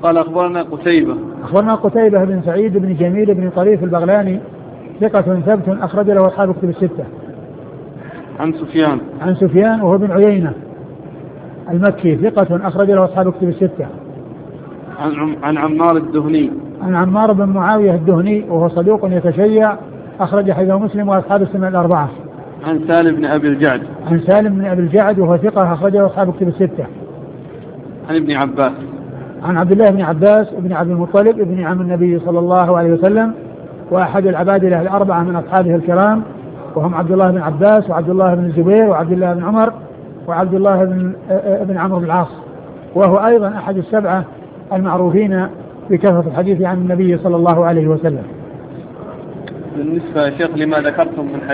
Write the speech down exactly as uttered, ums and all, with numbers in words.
قال أخبرنا قتيبة أخبرنا قتيبة بن سعيد بن جميل بن طريف البغلاني ثقة ثبت أخرج له أصحاب كتب الستة. عن سفيان عن سفيان وهو بن عيينة المكي ثقة أخرج له أصحاب كتب الستة. عن عن عمار الدهني عن عمار بن معاوية الدهني وهو صدوق يتشيع أخرج حديثه مسلم وأصحاب السنة الأربعة. عن سالم بن أبي الجعد عن سالم بن أبي الجعد وهو ثقة أخرج له أصحاب كتب الستة. عن ابن عباس عن عبد الله بن عباس بن عبد المطلب ابن عم النبي صلى الله عليه وسلم وأحد العبادلة الأربعة من أصحابه الكرام وهم عبد الله بن عباس وعبد الله بن الزبير وعبد الله بن عمر وعبد الله بن بن عمرو بن العاص، وهو أيضا أحد السبعة المعروفين بكثرة الحديث عن النبي صلى الله عليه وسلم. بالنسبة يا شيخ لما ذكرتم من حديث